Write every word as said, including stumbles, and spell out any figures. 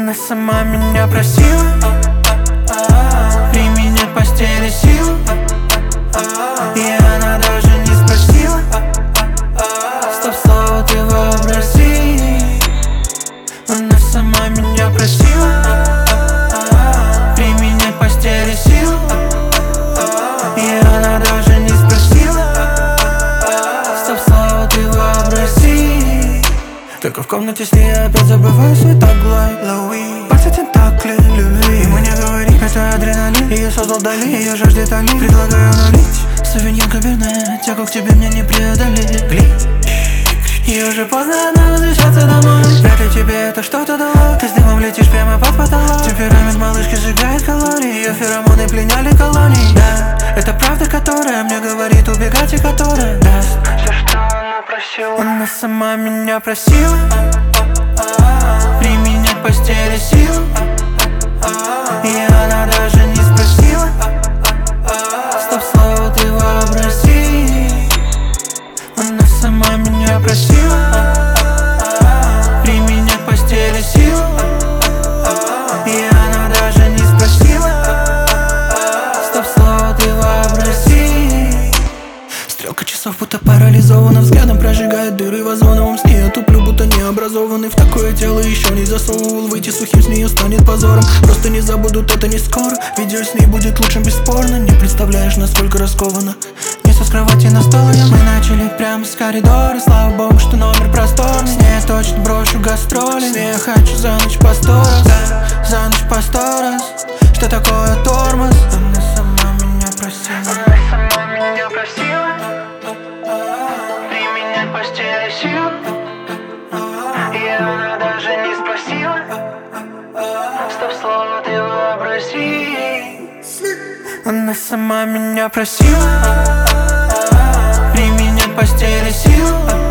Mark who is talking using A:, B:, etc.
A: Она сама меня просила применять в постели силу, и она даже не спросила. Стоп, слово ты вообрази. Она сама меня просила применять в постели силу, и она даже не спросила. Стоп, слово ты вообрази. Только в комнате с ней я опять забываю свой таглайн. Лоуи, пальцы тентакли любви. Ему не говори, это адреналин. Ее создал Дали, ее жаждет Али. Предлагаю налить сувенир каберне, тягу к тебе мне не преодолеть. Глич, и уже поздно, надо возвращаться домой. Вряд ли тебе это что-то дало. Ты с дымом летишь прямо под потолок. Темперамент малышки сжигает калории. Ее феромоны пленяли колонии. Да, это правда, которая мне говорит убегать, и которая даст все, что она просила. Она сама меня просила применять в постели силу, и она даже не спросила. Стоп, слово ты вообрази. Она сама меня просила применять в постели силу, и она даже не спросила. Стоп, слово ты вообрази. Стрелка часов будто парализована, взглядом прожигает дыры в озоновом сне. Я туплю, будто необразованный. В такое тело еще не засовывал. Выйти сухим с нее станет позором. Просто не забудут это не скоро. Видео с ней будет лучшим бесспорно. Не представляешь, насколько раскованно. Несу с кровати на стол, и мы начали прямо с коридора. Слава богу, что номер просторный. С ней я точно брошу гастроли. С ней я хочу за ночь по сто раз, да, за ночь по сто раз. Что такое тормоз? Она сама меня просила. Она сама меня просила применять в постели силу, и она даже не спросила. Стоп, слово ты вообрази. Она сама меня просила применять в постели силу,